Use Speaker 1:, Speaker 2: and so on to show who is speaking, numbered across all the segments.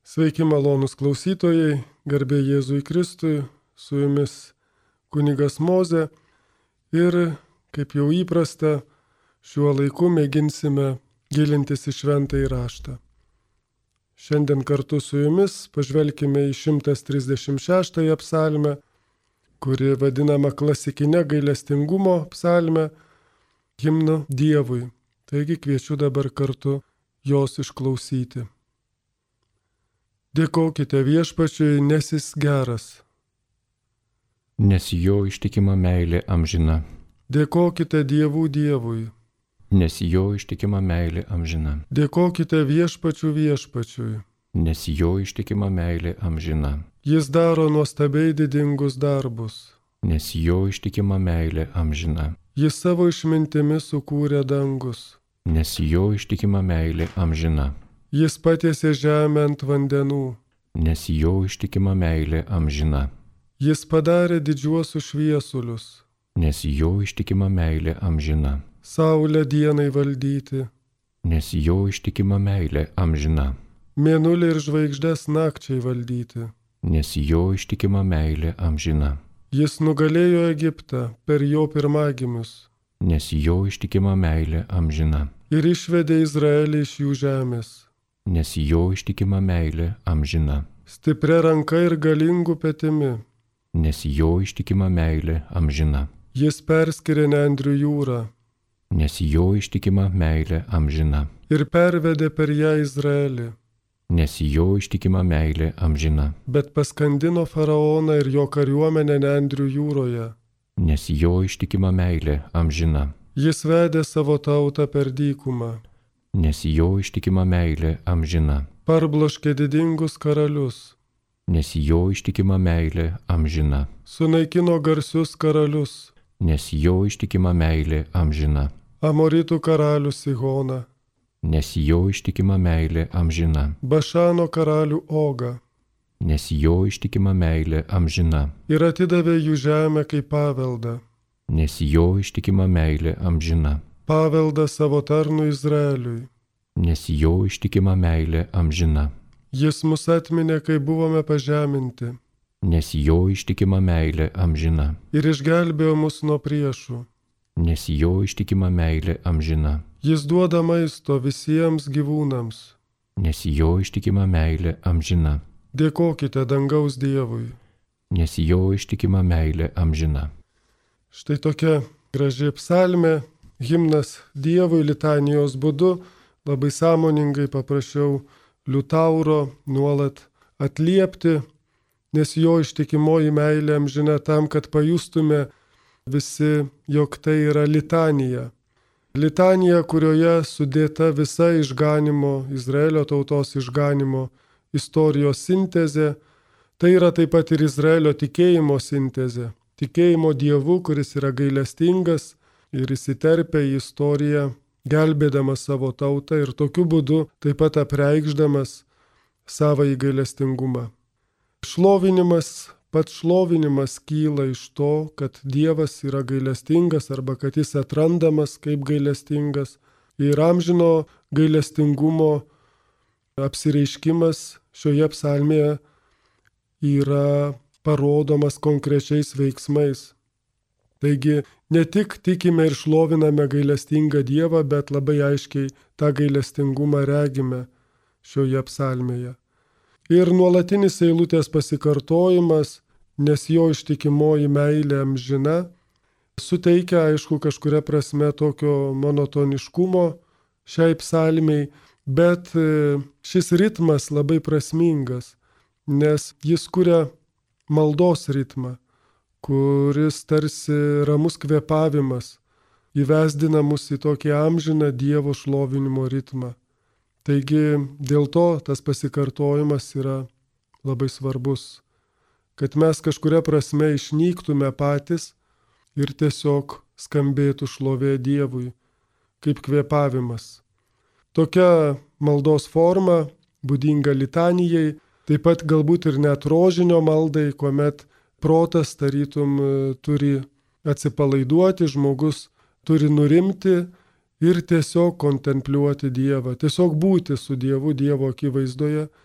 Speaker 1: Sveiki malonūs klausytojai, garbė Jėzui Kristui, su jumis kunigas Mozė ir, kaip jau įprasta, šiuo laiku mėginsime gilintis į Šventąjį Raštą. Šiandien kartu su jumis pažvelkime į 136 psalmę, kuri vadinama klasikine gailestingumo psalme, himnu Dievui. Taigi kviečiu dabar kartu jos išklausyti. Dėkokite Viešpačiui, nes jis geras.
Speaker 2: Nes jo ištikima meilė amžina.
Speaker 1: Dėkokite Dievų Dievui.
Speaker 2: Nes jo ištikima meilė amžina.
Speaker 1: Dėkokite Viešpačiui.
Speaker 2: Nes jo ištikima meilė amžina.
Speaker 1: Jis daro nuostabiai didingus darbus.
Speaker 2: Nes jo ištikima meilė amžina.
Speaker 1: Jis savo išmintimi sukūrė dangus.
Speaker 2: Nes jo ištikima meilė amžina.
Speaker 1: Jis patiesė žemę ant vandenų.
Speaker 2: Nes jo ištikima meilė amžina.
Speaker 1: Jis padarė didžiuosius šviesulius.
Speaker 2: Nes jo ištikima meilė amžina.
Speaker 1: Saulę dienai valdyti.
Speaker 2: Nes jo ištikima meilė amžina.
Speaker 1: Mėnulį ir žvaigždes nakčiai valdyti.
Speaker 2: Nes jo ištikima meilė amžina.
Speaker 1: Jis nugalėjo Egiptą per jo pirmagimius.
Speaker 2: Nes jo ištikima meilė amžina.
Speaker 1: Ir išvedė Izraelį iš jų žemės.
Speaker 2: Nes jo ištikima meilė amžina.
Speaker 1: Stipria ranka ir galingų petimi.
Speaker 2: Nes jo ištikima meilė amžina.
Speaker 1: Jis perskyrė Nendrių jūrą.
Speaker 2: Nes jo ištikima meilė amžina.
Speaker 1: Ir pervedė per ją Izraelį.
Speaker 2: Nes jo ištikima meilė amžina.
Speaker 1: Bet paskandino faraoną ir jo kariuomenę Nendrių jūroje.
Speaker 2: Nes jo ištikima meilė amžina.
Speaker 1: Jis vedė savo tautą per dykumą.
Speaker 2: Nes jo ištikima meilė amžina.
Speaker 1: Parbloškė didingus karalius.
Speaker 2: Nes jo ištikima meilė amžina.
Speaker 1: Sunaikino garsius karalius.
Speaker 2: Nes jo ištikima meilė amžina.
Speaker 1: Amoritų karalių Sihoną.
Speaker 2: Nes jo ištikima meilė amžina.
Speaker 1: Bašano karalių Ogą.
Speaker 2: Nes jo ištikima meilė amžina.
Speaker 1: Ir atidavė jų žemę kaip paveldą.
Speaker 2: Nes jo ištikima meilė amžina.
Speaker 1: Paveldą savo tarnui Izraeliui.
Speaker 2: Nes jo ištikima meilė amžina.
Speaker 1: Jis mus atminė, kai buvome pažeminti.
Speaker 2: Nes jo ištikima meilė amžina.
Speaker 1: Ir išgelbėjo mus nuo priešų.
Speaker 2: Nes jo ištikima meilė amžina.
Speaker 1: Jis duoda maisto visiems gyvūnams.
Speaker 2: Nes jo ištikima meilė amžina.
Speaker 1: Dėkokite dangaus Dievui.
Speaker 2: Nes jo ištikima meilė amžina.
Speaker 1: Štai tokia graži psalmė, himnas Dievui litanijos būdu. Labai sąmoningai paprašiau liutauro nuolat atliepti, nes jo ištikimoji meilė amžina, tam, kad pajustume visi, jog tai yra litanija. Litanija, kurioje sudėta visa išganimo, Izraelio tautos išganimo istorijos sintezė. Tai yra taip pat ir Izraelio tikėjimo sintezė. Tikėjimo Dievu, kuris yra gailestingas ir įsiterpia į istoriją, gelbėdamas savo tautą ir tokiu būdu taip pat apreikšdamas savąjį gailestingumą. Pats šlovinimas kyla iš to, kad Dievas yra gailestingas arba kad jis atrandamas kaip gailestingas. Ir amžino gailestingumo apsireiškimas šioje psalmėje yra parodomas konkrečiais veiksmais. Taigi ne tik tikime ir šloviname gailestingą Dievą, bet labai aiškiai tą gailestingumą regime šioje psalmėje. Ir nuolatinis eilutės pasikartojimas, nes jo ištikimoji meilė amžina, suteikia, aišku, kažkuria prasme tokio monotoniškumo šiai psalmei, bet šis ritmas labai prasmingas, nes jis kuria maldos ritmą, kuris tarsi ramus kvėpavimas įvesdina mus į tokį amžiną Dievo šlovinimo ritmą. Taigi dėl to tas pasikartojimas yra labai svarbus, kad mes kažkuria prasme išnyktume patys ir tiesiog skambėtų šlovė Dievui kaip kvėpavimas. Tokia maldos forma, būdinga litanijai, taip pat galbūt ir net rožinio maldai, kuomet protas tarytum turi atsipalaiduoti, žmogus turi nurimti ir tiesiog kontempliuoti Dievą, tiesiog būti su Dievu, Dievo akivaizdoje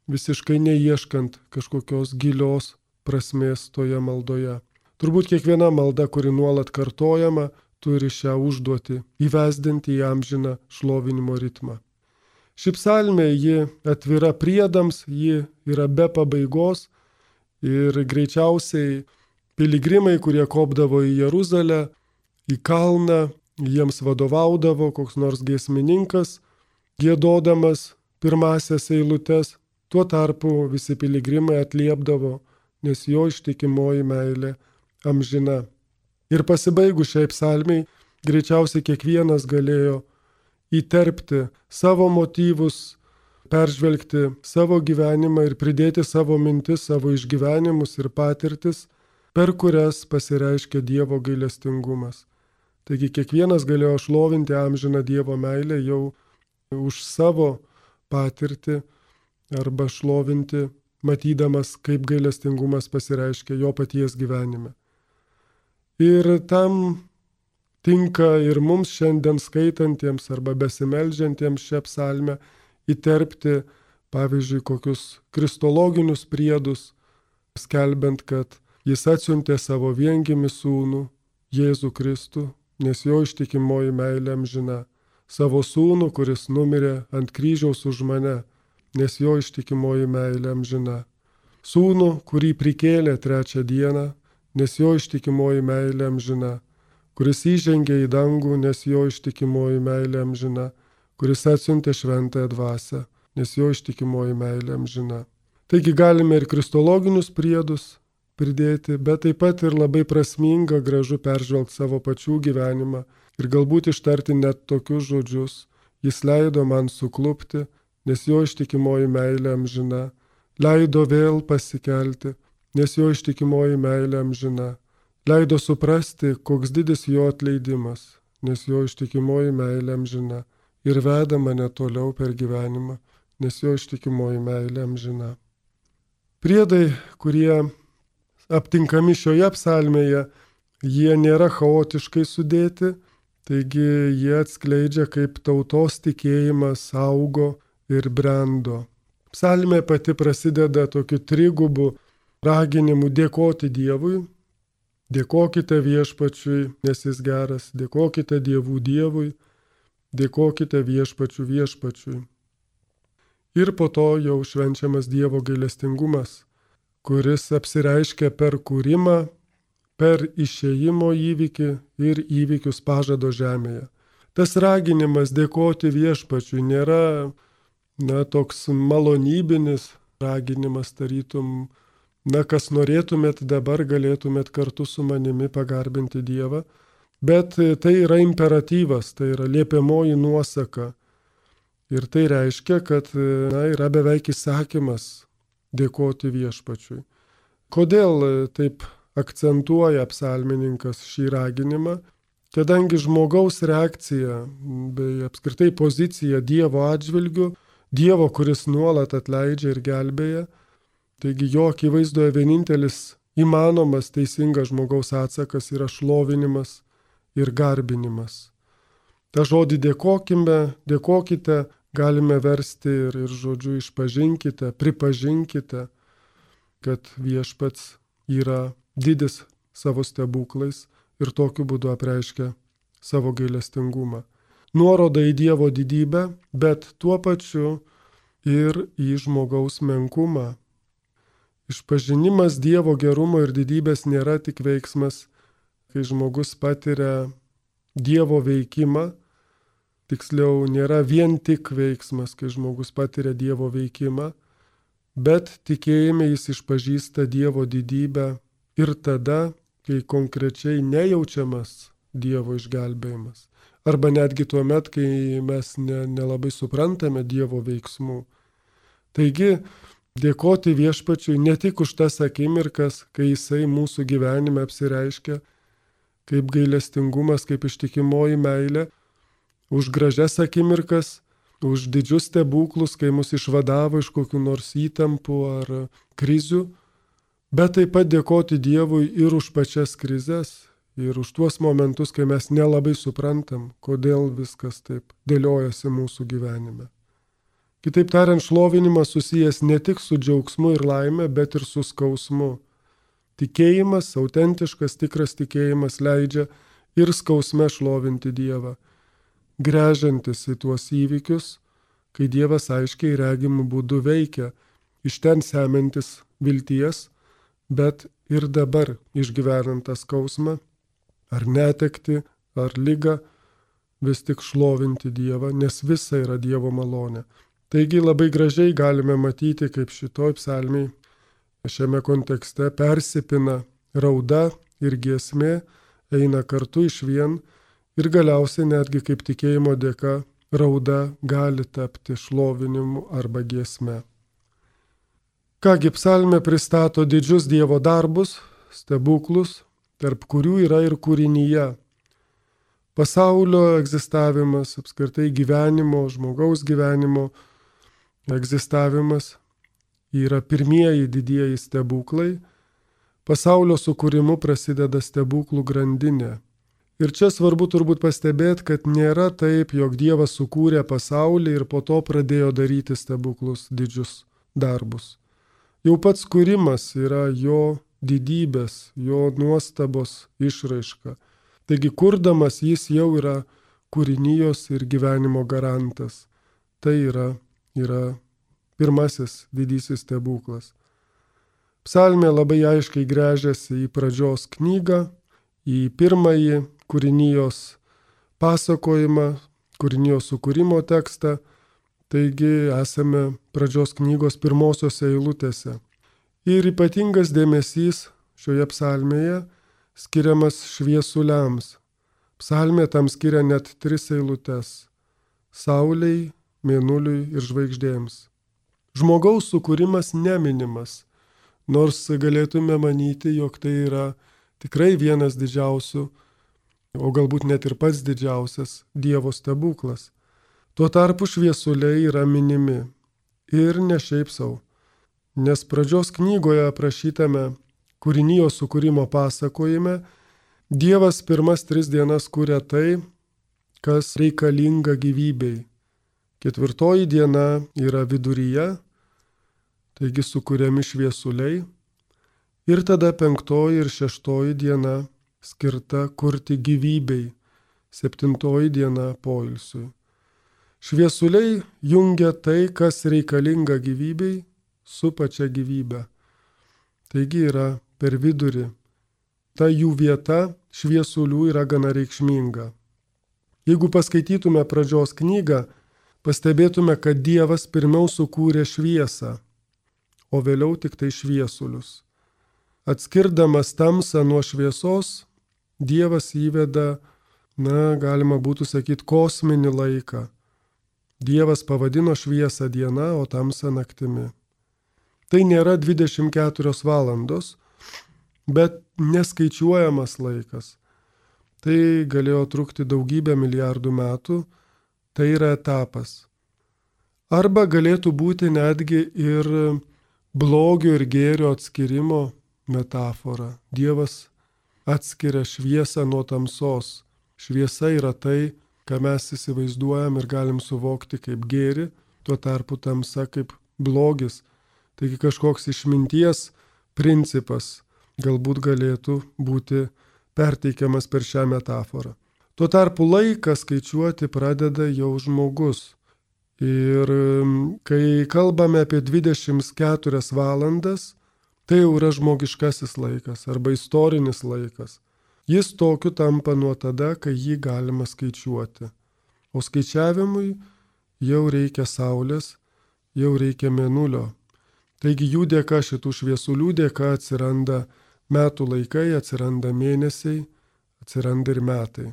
Speaker 1: visiškai neieškant kažkokios gilios prasmės toje maldoje. Turbūt kiekviena malda, kuri nuolat kartojama, turi šią užduotį įvesdinti į amžiną šlovinimo ritmą. Ši psalmė, ji atvira priedams, ji yra be pabaigos ir greičiausiai piligrimai, kurie kopdavo į Jeruzalę, į kalną, jiems vadovaudavo koks nors giesmininkas, giedodamas pirmasias eilutes, tuo tarpu visi piligrimai atliepdavo, nes jo ištikimoji meilė amžina. Ir pasibaigus šiai psalmiai, greičiausiai kiekvienas galėjo įterpti savo motyvus, peržvelgti savo gyvenimą ir pridėti savo mintis, savo išgyvenimus ir patirtis, per kurias pasireiškia Dievo gailestingumas. Taigi kiekvienas galėjo šlovinti amžiną Dievo meilę jau už savo patirtį arba šlovinti, matydamas, kaip gailestingumas pasireiškia jo paties gyvenime. Ir tam tinka ir mums šiandien skaitantiems arba besimeldžiantiems šią psalmę įterpti, pavyzdžiui, kokius kristologinius priedus, skelbiant, kad jis atsiuntė savo viengimį sūnų, Jėzų Kristų, nes jo ištikimoji meilė amžina. Savo sūnų, kuris numirė ant kryžiaus už mane, nes jo ištikimoji meilė amžina. Sūnų, kurį prikėlė trečią dieną, nes jo ištikimoji meilė amžina. Kuris įžengė į dangų, nes jo ištikimoji meilė amžina. Kuris atsiuntė šventąją dvasią, nes jo ištikimoji meilė amžina. Taigi galime ir kristologinius priedus pridėti, bet taip pat ir labai prasminga, gražu peržvelgti savo pačių gyvenimą ir galbūt ištarti net tokius žodžius. Jis leido man suklupti, nes jo ištikimoji meilė amžina. Leido vėl pasikelti, nes jo ištikimoji meilė amžina. Leido suprasti, koks didis jo atleidimas, nes jo ištikimoji meilė amžina. Ir veda mane toliau per gyvenimą, nes jo ištikimoji meilė amžina. Priedai, kurie aptinkami šioje psalmėje, jie nėra chaotiškai sudėti, taigi jie atskleidžia, kaip tautos tikėjimas augo ir brendo. Psalmė pati prasideda tokiu trigubu raginimu dėkoti Dievui. Dėkokite viešpačiui, nes jis geras, dėkokite dievų Dievui, dėkokite viešpačiui. Ir po to jau švenčiamas Dievo gailestingumas, kuris apsireiškia per kūrimą, per išėjimo įvykį ir įvykius pažado žemėje. Tas raginimas dėkoti viešpačiui nėra toks malonybinis raginimas, tarytum, kas norėtumėt dabar, galėtumėt kartu su manimi pagarbinti Dievą, bet tai yra imperatyvas, tai yra liepiamoji nuosaka. Ir tai reiškia, kad yra beveik įsakymas dėkoti viešpačiui. Kodėl taip akcentuoja psalmininkas šį raginimą? Kadangi žmogaus reakcija bei apskritai pozicija Dievo atžvilgiu, Dievo, kuris nuolat atleidžia ir gelbėja, taigi jo akivaizdoje vienintelis įmanomas teisingas žmogaus atsakas yra šlovinimas ir garbinimas. Ta žodį dėkokite galime versti ir žodžiu išpažinkite, pripažinkite, kad viešpats yra didis savo stebuklais ir tokiu būdu apreiškia savo gailestingumą. Nuoroda į Dievo didybę, bet tuo pačiu ir į žmogaus menkumą. Išpažinimas Dievo gerumo ir didybės nėra tik veiksmas, kai žmogus patiria Dievo veikimą, tiksliau nėra vien tik veiksmas, kai žmogus patiria Dievo veikimą, bet tikėjime jis išpažįsta Dievo didybę ir tada, kai konkrečiai nejaučiamas Dievo išgelbėjimas. Arba netgi tuo met, kai mes nelabai suprantame Dievo veiksmų. Taigi, dėkoti viešpačiui ne tik už tas akimirkas, kai jisai mūsų gyvenime apsireiškia, kaip gailestingumas, kaip ištikimoji meilė, už gražias akimirkas, už didžius stebuklus, kai mus išvadavo iš kokių nors įtampų ar krizių, bet taip pat dėkoti Dievui ir už pačias krizes, ir už tuos momentus, kai mes nelabai suprantam, kodėl viskas taip dėliojasi mūsų gyvenime. Kitaip tariant, šlovinimas susijęs ne tik su džiaugsmu ir laime, bet ir su skausmu. Tikėjimas, autentiškas, tikras tikėjimas leidžia ir skausme šlovinti Dievą, gręžiantis į tuos įvykius, kai Dievas aiškiai regimų būdų veikia, iš ten semiantis vilties, bet ir dabar išgyvenant tą skausmą, ar netekti, ar ligą, vis tik šlovinti Dievą, nes visa yra Dievo malonė. Taigi labai gražiai galime matyti, kaip šitoj psalmėj šiame kontekste persipina rauda ir giesmė, eina kartu išvien ir galiausiai netgi kaip tikėjimo dėka rauda gali tapti šlovinimu arba giesme. Kągi psalmė pristato didžius Dievo darbus, stebuklus, tarp kurių yra ir kūrinyje. Pasaulio egzistavimas, apskritai gyvenimo, žmogaus gyvenimo egzistavimas yra pirmieji didieji stebuklai. Pasaulio sukūrimu prasideda stebuklų grandinė. Ir čia svarbu turbūt pastebėti, kad nėra taip, jog Dievas sukūrė pasaulį ir po to pradėjo daryti stebuklus, didžius darbus. Jau pats kūrimas yra jo didybės, jo nuostabos išraiška. Taigi kurdamas jis jau yra kūrinijos ir gyvenimo garantas. Tai yra pirmasis didysis stebuklas. Psalmė labai aiškiai gręžiasi į pradžios knygą, į pirmąjį kūrinijos pasakojimą, kūrinijos sukūrimo tekstą. Taigi esame pradžios knygos pirmosiose eilutėse. Ir ypatingas dėmesys šioje psalmėje skiriamas šviesuliams. Psalmė tam skiria net 3 eilutes – Saulei, Mėnuliui ir žvaigždėms. Žmogaus sukūrimas neminimas, nors galėtume manyti, jog tai yra tikrai vienas didžiausių, o galbūt net ir pats didžiausias Dievo stebuklas. Tuo tarpu šviesuliai yra minimi ir ne šiaip sau, nes pradžios knygoje aprašytame kūrinijos sukūrimo pasakojime Dievas pirmas 3 dienas kuria tai, kas reikalinga gyvybei. 4 diena yra viduryje, taigi sukuriami šviesuliai, ir tada 5 ir 6 diena skirta kurti gyvybei, 7 diena poilsiui. Šviesuliai jungia tai, kas reikalinga gyvybei, su pačia gyvybe. Taigi yra per vidurį. Ta jų vieta šviesulių yra gana reikšminga. Jeigu paskaitytume pradžios knygą, pastebėtume, kad Dievas pirmiau sukūrė šviesą, o vėliau tik tai šviesulius. Atskirdamas tamsą nuo šviesos, Dievas įveda, galima būtų sakyti, kosminį laiką. Dievas pavadino šviesą diena, o tamsą naktimi. Tai nėra 24 valandos, bet neskaičiuojamas laikas. Tai galėjo trukti daugybę milijardų metų, tai yra etapas. Arba galėtų būti netgi ir blogio ir gėrio atskirimo metafora. Dievas atskiria šviesą nuo tamsos. Šviesa yra tai, ką mes įsivaizduojam ir galim suvokti kaip gėrį, tuo tarpu tamsa kaip blogis. Taigi kažkoks išminties principas galbūt galėtų būti perteikiamas per šią metaforą. Tuo tarpu laiką skaičiuoti pradeda jau žmogus. Ir kai kalbame apie 24 valandas, tai jau yra žmogiškasis laikas arba istorinis laikas. Jis tokiu tampa nuo tada, kai jį galima skaičiuoti. O skaičiavimui jau reikia saulės, jau reikia mėnulio. Taigi jų dėka, šitų šviesulių dėka atsiranda metų laikai, atsiranda mėnesiai, atsiranda ir metai.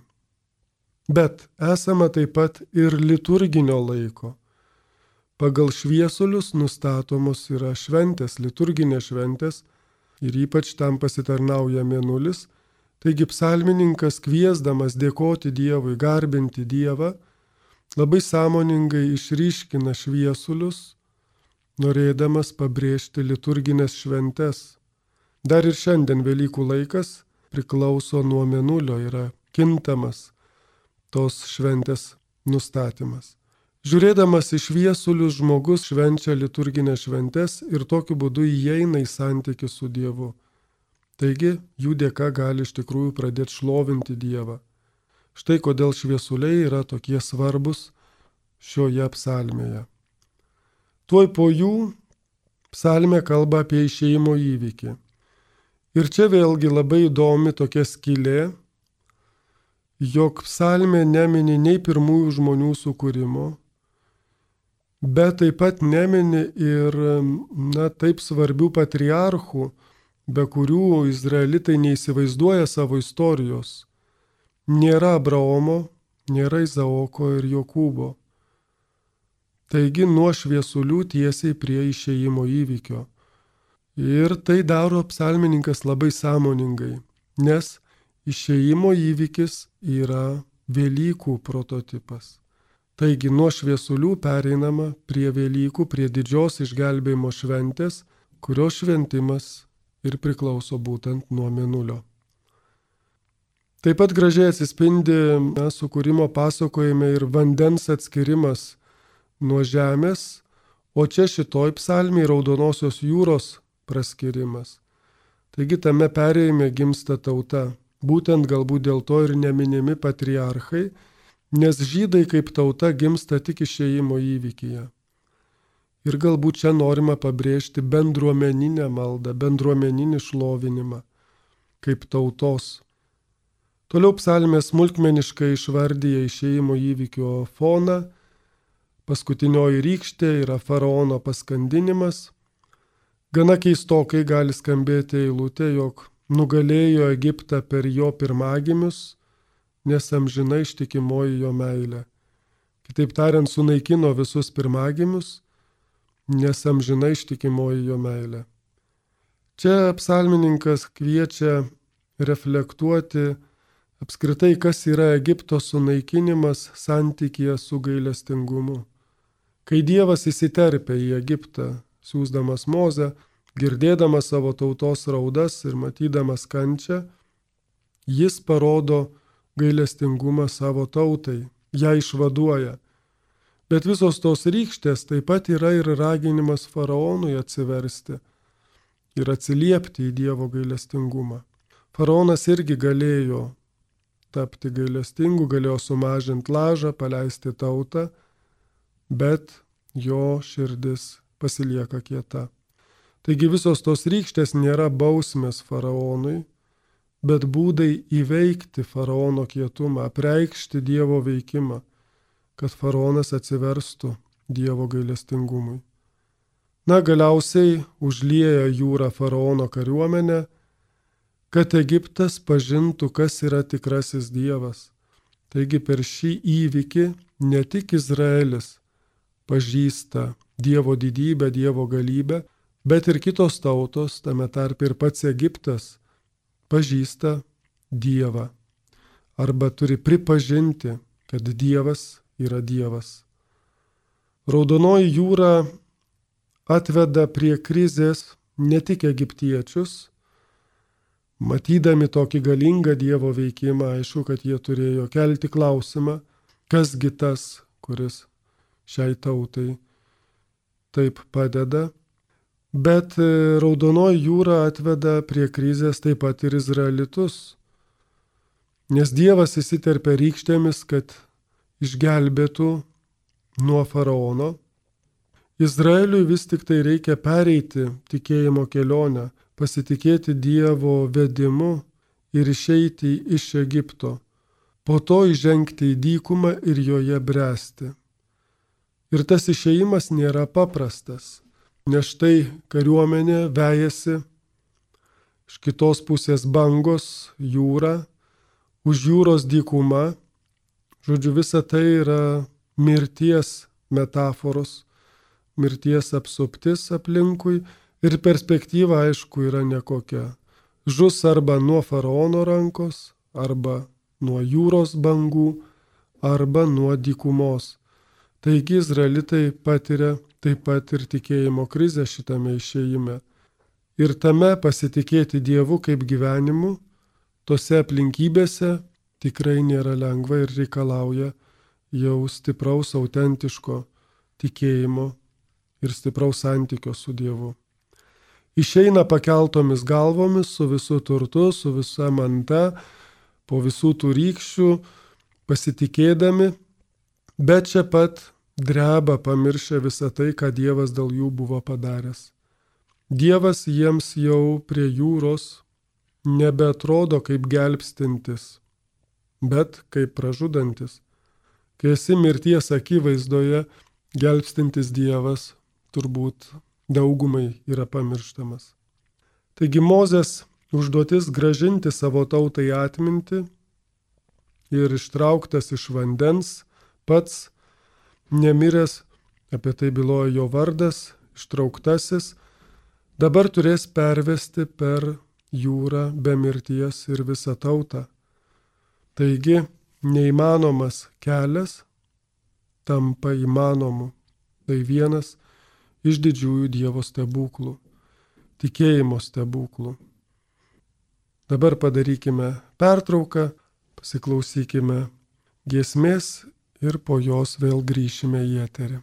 Speaker 1: Bet esama taip pat ir liturginio laiko. Pagal šviesulius nustatomos yra šventės, liturginės šventės ir ypač tam pasitarnauja mėnulis. Taigi psalmininkas kviesdamas dėkoti Dievui, garbinti Dievą, labai sąmoningai išryškina šviesulius, norėdamas pabrėžti liturginės šventes. Dar ir šiandien Velykų laikas priklauso nuo mėnulio, yra kintamas tos šventės nustatymas. Žiūrėdamas į šviesulius, žmogus švenčia liturginės šventes ir tokiu būdu įeina į santykį su Dievu. Taigi, jų dėka gali iš tikrųjų pradėti šlovinti Dievą. Štai kodėl šviesuliai yra tokie svarbus šioje psalmėje. Tuoj po jų psalmė kalba apie išėjimo įvykį. Ir čia vėlgi labai įdomi tokia skylė, jog psalmė nemini nei pirmųjų žmonių sukūrimo, bet taip pat nemini ir taip svarbių patriarchų, be kurių izraelitai neįsivaizduoja savo istorijos. Nėra Abraomo, nėra Izaoko ir Jokūbo. Taigi nuo šviesulių tiesiai prie išėjimo įvykio. Ir tai daro psalmininkas labai sąmoningai, nes išėjimo įvykis yra Velykų prototipas. Taigi nuo šviesulių pereinama prie Velykų, prie didžios išgelbėjimo šventės, kurios šventimas ir priklauso būtent nuo mėnulio. Taip pat gražiai atsispindi sukūrimo pasakojime ir vandens atskirimas nuo žemės, o čia šitoj psalmėje Raudonosios jūros praskirimas. Taigi tame perėjime gimsta tauta. Būtent galbūt dėl to ir neminimi patriarchai, nes žydai kaip tauta gimsta tik išėjimo įvykyje. Ir galbūt čia norima pabrėžti bendruomeninę maldą, bendruomeninį šlovinimą kaip tautos. Toliau psalmė smulkmeniškai išvardyja išėjimo įvykio foną. Paskutinioji rykštė yra faraono paskandinimas. Gana keistokai gali skambėti eilutė, jog nugalėjo Egiptą per jo pirmagimius, nes amžinai ištikimoji jo meilė. Kitaip tariant, sunaikino visus pirmagimius, nes amžinai ištikimoji jo meilė. Čia psalmininkas kviečia reflektuoti apskritai, kas yra Egipto sunaikinimas santykyje su gailestingumu. Kai Dievas įsiterpia į Egiptą, siųsdamas Mozę, girdėdamas savo tautos raudas ir matydamas kančią, jis parodo gailestingumą savo tautai, ją išvaduoja. Bet visos tos rykštės taip pat yra ir raginimas faraonui atsiversti ir atsiliepti į Dievo gailestingumą. Faraonas irgi galėjo tapti gailestingu, galėjo sumažinti lažą, paleisti tautą, bet jo širdis pasilieka kieta. Taigi visos tos rykštės nėra bausmės faraonui, bet būdai įveikti faraono kietumą, apreikšti Dievo veikimą, kad faraonas atsiverstų Dievo gailestingumui. Galiausiai užlieja jūrą faraono kariuomenę, kad Egiptas pažintų, kas yra tikrasis Dievas. Taigi per šį įvykį ne tik Izraelis pažįsta Dievo didybę, Dievo galybę, bet ir kitos tautos, tame tarp ir pats Egiptas, pažįsta Dievą arba turi pripažinti, kad Dievas yra Dievas. Raudonoji jūra atveda prie krizės ne tik egiptiečius. Matydami tokį galingą Dievo veikimą, aišku, kad jie turėjo kelti klausimą, kasgi tas, kuris šiai tautai taip padeda. Bet Raudonoji jūra atveda prie krizės taip pat ir izraelitus. Nes Dievas įsiterpia rykštėmis, kad išgelbėtų nuo faraono. Izraeliui vis tik tai reikia pereiti tikėjimo kelionę, pasitikėti Dievo vedimu ir išeiti iš Egipto. Po to įžengti į dykumą ir joje bręsti. Ir tas išėjimas nėra paprastas. Nes štai kariuomenė vejasi, iš kitos pusės bangos, jūra, už jūros dykuma. Žodžiu, visa tai yra mirties metaforos, mirties apsuptis aplinkui ir perspektyva, aišku, yra nekokia. Žus arba nuo faraono rankos, arba nuo jūros bangų, arba nuo dykumos. Taigi izraelitai patiria taip pat ir tikėjimo krizę šitame išėjime. Ir tame pasitikėti Dievu kaip gyvenimu, tose aplinkybėse tikrai nėra lengva ir reikalauja jau stipraus, autentiško tikėjimo ir stipraus santykio su Dievu. Išeina pakeltomis galvomis, su visu turtu, su visa manta, po visų tų rykščių, pasitikėdami, bet čia pat dreba pamiršę visą tai, ką Dievas dėl jų buvo padaręs. Dievas jiems jau prie jūros nebeatrodo kaip gelbstintis, bet kaip pražudantis. Kai esi mirties akivaizdoje, gelbstintis Dievas turbūt daugumai yra pamirštamas. Taigi Mozės užduotis gražinti savo tautai atmintį ir ištrauktas iš vandens, pats nemiręs, apie tai byloja jo vardas, ištrauktasis, dabar turės pervesti per jūrą be mirties ir visą tautą. Taigi neįmanomas kelias tampa įmanomu. Tai vienas iš didžiųjų Dievo stebuklų, tikėjimo stebuklų. Dabar padarykime pertrauką, pasiklausykime giesmės ir po jos vėl grįšime į eterį.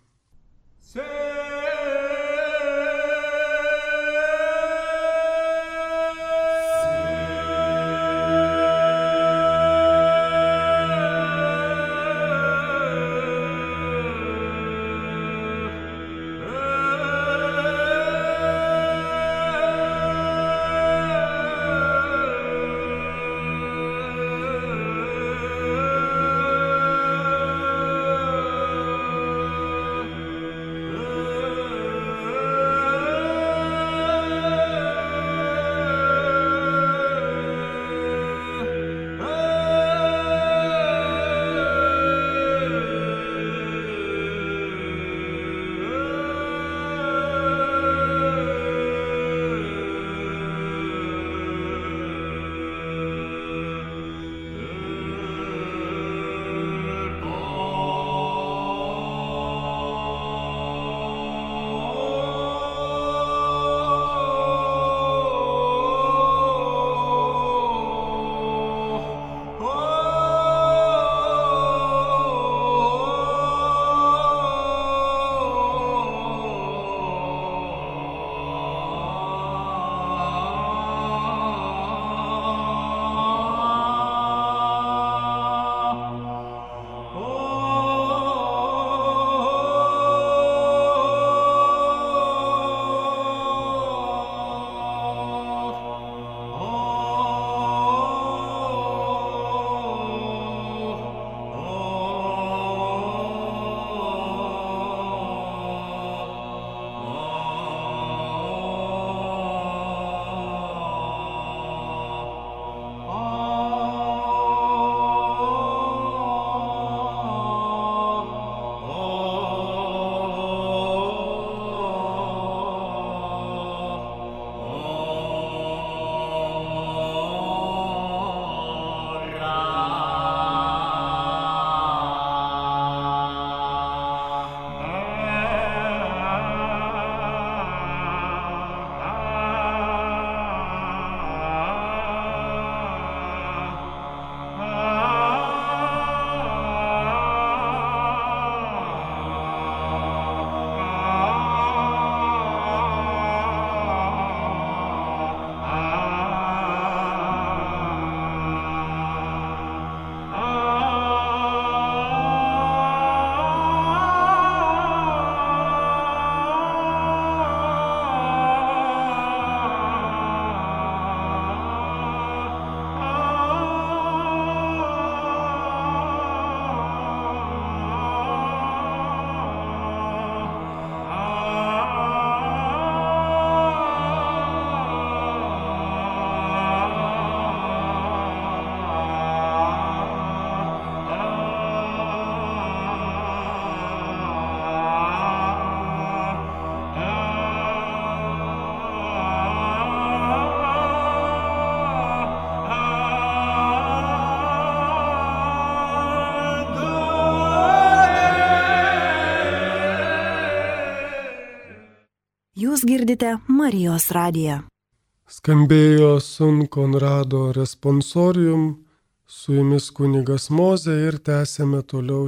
Speaker 3: Jūs girdite Marijos radiją.
Speaker 1: Skambėjo Sun Konrado responsorium Su jumis kunigas Mozė ir tęsėme toliau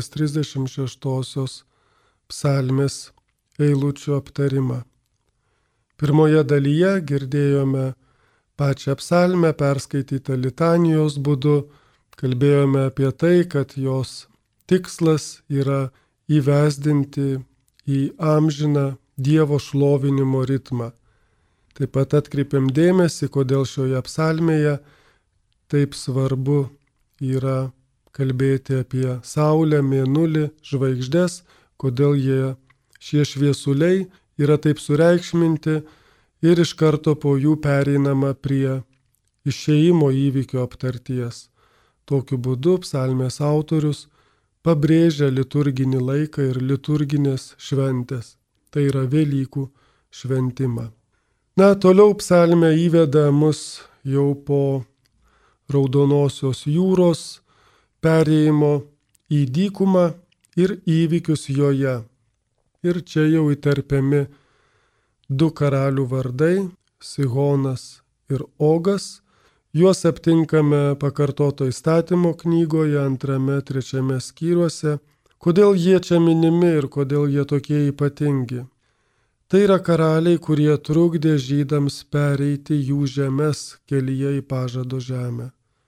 Speaker 1: 136 psalmės eilučių aptarimą. Pirmoje dalyje girdėjome pačią psalmę perskaitytą litanijos būdu, kalbėjome apie tai, kad jos tikslas yra įvesdinti į amžiną Dievo šlovinimo ritmą. Taip pat atkreipiam dėmesį, kodėl šioje psalmėje taip svarbu yra kalbėti apie Saulę, Mėnulį, žvaigždes, kodėl šie šviesuliai yra taip sureikšminti ir iš karto po jų pereinama prie išėjimo įvykio aptarties. Tokiu būdu psalmės autorius pabrėžia liturginį laiką ir liturginės šventės, tai yra Velykų šventimą. Toliau psalmė įveda mus jau po Raudonosios jūros perėjimo į dykumą ir įvykius joje. Ir čia jau įterpiami du karalių vardai - Sihonas ir Ogas. Juos aptinkame Pakartoto įstatymo knygoje 2-3 skyriuose. Kodėl jie čia minimi ir kodėl jie tokie ypatingi? Tai yra karaliai, kurie trukdė žydams pereiti jų žemes kelyje į pažado žemę.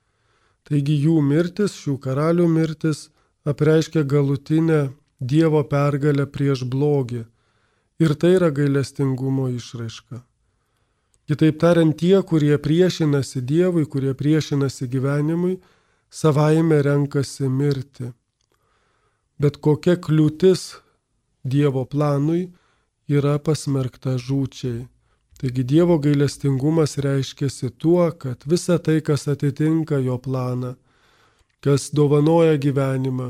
Speaker 1: Taigi jų mirtis, šių karalių mirtis, apreiškia galutinę Dievo pergalę prieš blogį. Ir tai yra gailestingumo išraiška. Kitaip tariant, tie, kurie priešinasi Dievui, kurie priešinasi gyvenimui, savaime renkasi mirti. Bet kokia kliūtis Dievo planui yra pasmerkta žūčiai. Taigi Dievo gailestingumas reiškiasi tuo, kad visa tai, kas atitinka jo planą, kas dovanoja gyvenimą,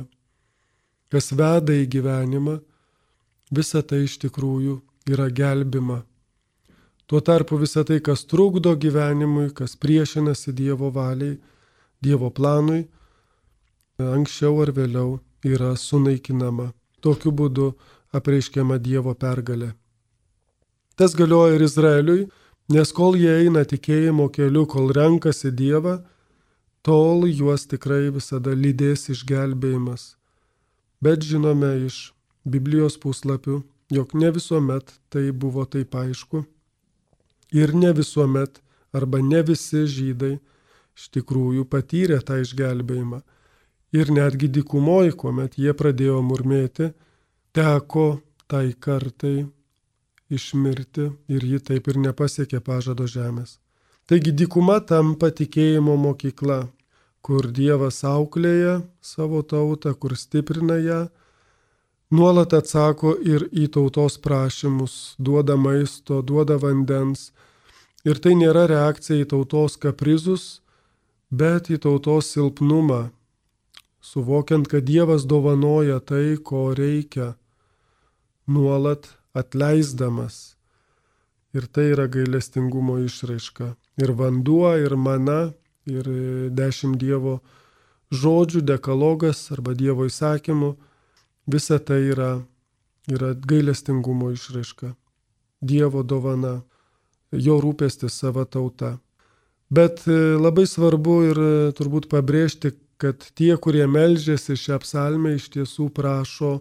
Speaker 1: kas veda į gyvenimą, visa tai iš tikrųjų yra gelbima. Tuo tarpu visa tai, kas trukdo gyvenimui, kas priešinasi Dievo valiai, Dievo planui, anksčiau ar vėliau yra sunaikinama. Tokiu būdu apreiškiama Dievo pergalė. Tas galioja ir Izraeliui, nes kol jie eina tikėjimo keliu, kol renkasi Dievą, tol juos tikrai visada lydės išgelbėjimas. Bet žinome iš Biblijos puslapių, jog ne visuomet tai buvo taip aišku ir ne visuomet arba ne visi žydai iš tikrųjų patyrė tą išgelbėjimą. Ir netgi dykumoje, kuomet jie pradėjo murmėti, teko tai kartai išmirti ir ji taip ir nepasiekė pažado žemės. Taigi dykuma tampa tikėjimo mokykla, kur Dievas auklėja savo tautą, kur stiprina ją, nuolat atsako ir į tautos prašymus, duoda maisto, duoda vandens. Ir tai nėra reakcija į tautos kaprizus, bet į tautos silpnumą, suvokiant, kad Dievas dovanoja tai, ko reikia, nuolat atleisdamas. Ir tai yra gailestingumo išraiška. Ir vanduo, ir mana, ir 10 Dievo žodžių, dekalogas arba Dievo įsakymų, visa tai yra gailestingumo išraiška. Dievo dovana, jo rūpestis sava tauta. Bet labai svarbu ir turbūt pabrėžti, kad tie, kurie meldžiasi šią psalmę, iš tiesų prašo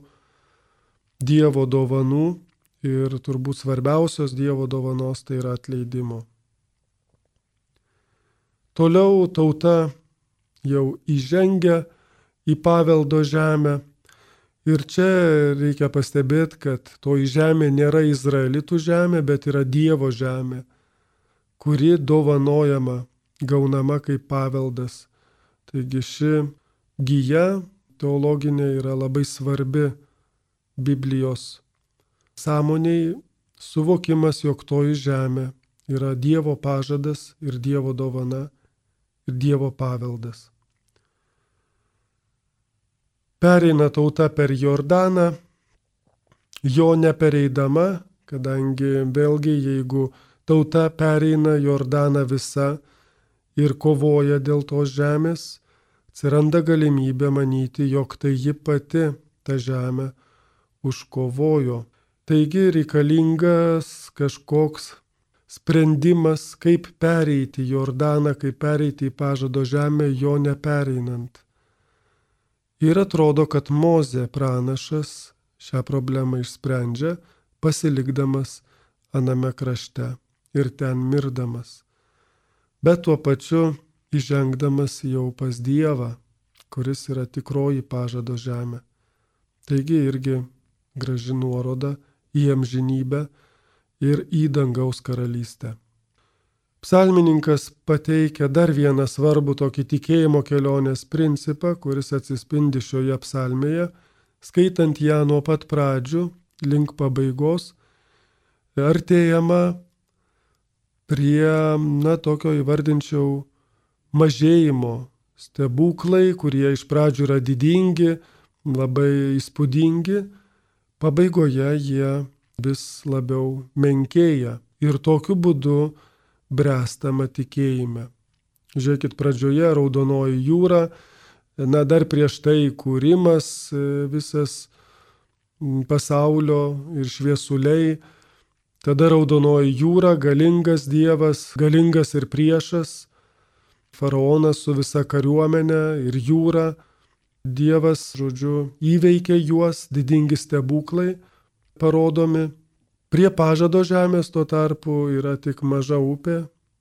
Speaker 1: Dievo dovanų ir turbūt svarbiausios Dievo dovanos tai yra atleidimo. Toliau tauta jau įžengia į paveldo žemę ir čia reikia pastebėti, kad toji žemė nėra izraelitų žemė, bet yra Dievo žemė, kuri dovanojama, gaunama kaip paveldas. Taigi ši gija teologinė yra labai svarbi Biblijos sąmoniai, suvokimas, jog toji žemė yra Dievo pažadas ir Dievo dovana ir Dievo paveldas. Pereina tauta per Jordaną, jo nepereidama, kadangi vėlgi jeigu tauta pereina Jordaną visa ir kovoja dėl tos žemės, atsiranda galimybė manyti, jog tai ji pati tą žemę užkovojo. Taigi reikalingas kažkoks sprendimas, kaip pereiti Jordaną, kaip pereiti į pažado žemę, jo nepereinant. Ir atrodo, kad Mozė pranašas šią problemą išsprendžia, pasilikdamas aname krašte ir ten mirdamas. Bet tuo pačiu įžengdamas jau pas Dievą, kuris yra tikroji pažado žemė. Taigi irgi graži nuoroda į amžinybę ir į dangaus karalystę. Psalmininkas pateikia dar vieną svarbų tokį tikėjimo kelionės principą, kuris atsispindi šioje psalmėje, skaitant ją nuo pat pradžių link pabaigos, artėjama prie, tokio įvardinčiau, mažėjimo stebuklai, kurie iš pradžių yra didingi, labai įspūdingi, pabaigoje jie vis labiau menkėja ir tokiu būdu bręstama tikėjime. Žiūrėkit, pradžioje Raudonoji jūra, dar prieš tai kūrimas, visas pasaulio ir šviesuliai, tada Raudonoji jūra, galingas Dievas, galingas ir priešas, faraonas su visa kariuomenė ir jūra, Dievas, įveikia juos, didingi stebuklai parodomi. Prie pažado žemės tuo tarpu yra tik maža upė,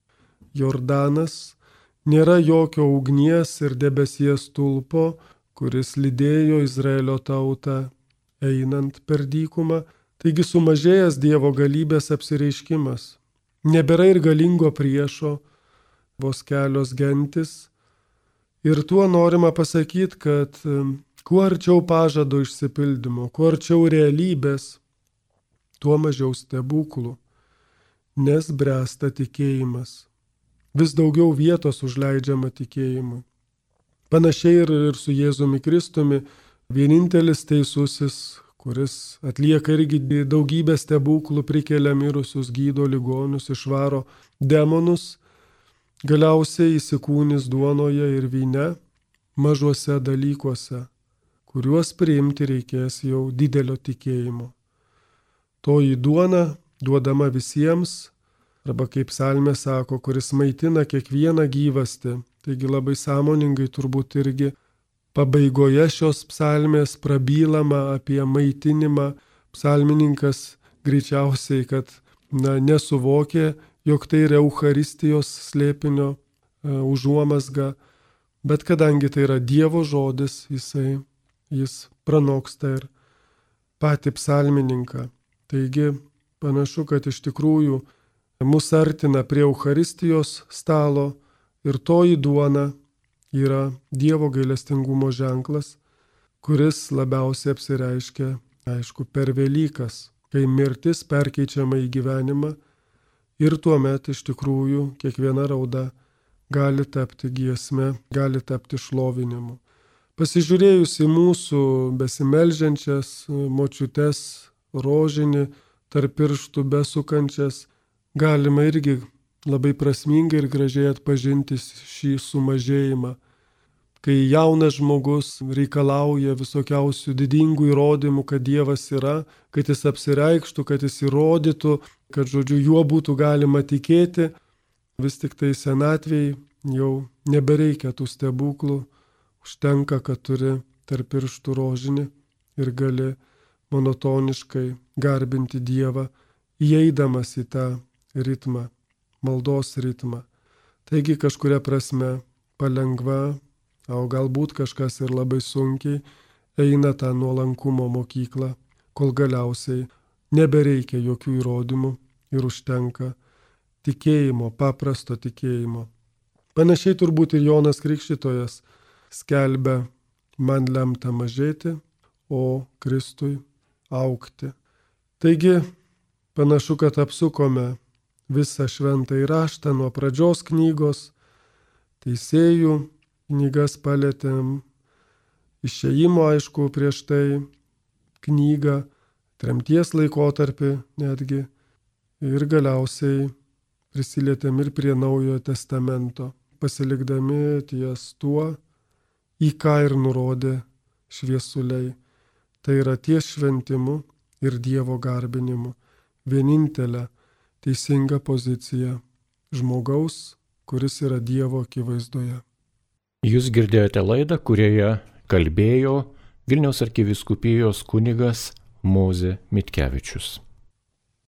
Speaker 1: Jordanas, nėra jokio ugnies ir debesies stulpo, kuris lydėjo Izraelio tautą einant per dykumą, taigi sumažėjęs Dievo galybės apsireiškimas. Nebėra ir galingo priešo, vos kelios gentis. Ir tuo norima pasakyti, kad kuo arčiau pažado išsipildymo, kuo arčiau realybės, tuo mažiau stebuklų, nes bręsta tikėjimas. Vis daugiau vietos užleidžiama tikėjimui. Panašiai ir su Jėzumi Kristumi, vienintelis teisusis, kuris atlieka irgi daugybę stebuklų, prikelia mirusius, gydo ligonius, išvaro demonus, galiausiai įsikūnys duonoje ir vyne, mažuose dalykuose, kuriuos priimti reikės jau didelio tikėjimo. Toji duona duodama visiems, arba kaip psalmė sako, kuris maitina kiekvieną gyvastį. Taigi labai sąmoningai turbūt irgi pabaigoje šios psalmės prabylama apie maitinimą. Psalmininkas greičiausiai, kad nesuvokė, jog tai yra Eucharistijos slėpinio užuomazga, bet kadangi tai yra Dievo žodis, jis pranoksta ir patį psalmininką. Taigi panašu, kad iš tikrųjų mus artina prie Eucharistijos stalo ir toji duona yra Dievo gailestingumo ženklas, kuris labiausiai apsireiškia, aišku, per Velykas, kai mirtis perkeičiama į gyvenimą ir tuomet iš tikrųjų kiekviena rauda gali tapti giesme, gali tapti šlovinimu. Pasižiūrėjus į mūsų besimeldžiančias močiutes, rožinį, tarp pirštų besukančias, galima irgi labai prasmingai ir gražiai atpažinti šį sumažėjimą. Kai jaunas žmogus reikalauja visokiausių didingų įrodymų, kad Dievas yra, kad jis apsireikštų, kad jis įrodytų, kad, juo būtų galima tikėti, vis tik tai senatvėj jau nebereikia tų stebuklų, užtenka, kad turi tarp pirštų rožinį ir gali monotoniškai garbinti Dievą, įeidamas į tą ritmą, maldos ritmą. Taigi kažkuria prasme palengva, o galbūt kažkas ir labai sunkiai eina tą nuolankumo mokyklą, kol galiausiai nebereikia jokių įrodymų ir užtenka tikėjimo, paprasto tikėjimo. Panašiai turbūt ir Jonas Krikštytojas skelbia, man lemta mažėti, o Kristui augti. Taigi, panašu, kad apsukome visą šventąjį raštą nuo pradžios knygos, Teisėjų knygas palietėm, Išėjimo, aišku, prieš tai knygą, tremties laikotarpį netgi, ir galiausiai prisilietėm ir prie Naujojo testamento, pasilikdami ties tuo, į ką ir nurodė šviesuliai. Tai yra ties šventimu ir Dievo garbinimu, vienintelę teisingą poziciją žmogaus, kuris yra Dievo akivaizdoje.
Speaker 2: Jūs girdėjote laidą, kurioje kalbėjo Vilniaus arkivyskupijos kunigas Mozė Mitkevičius.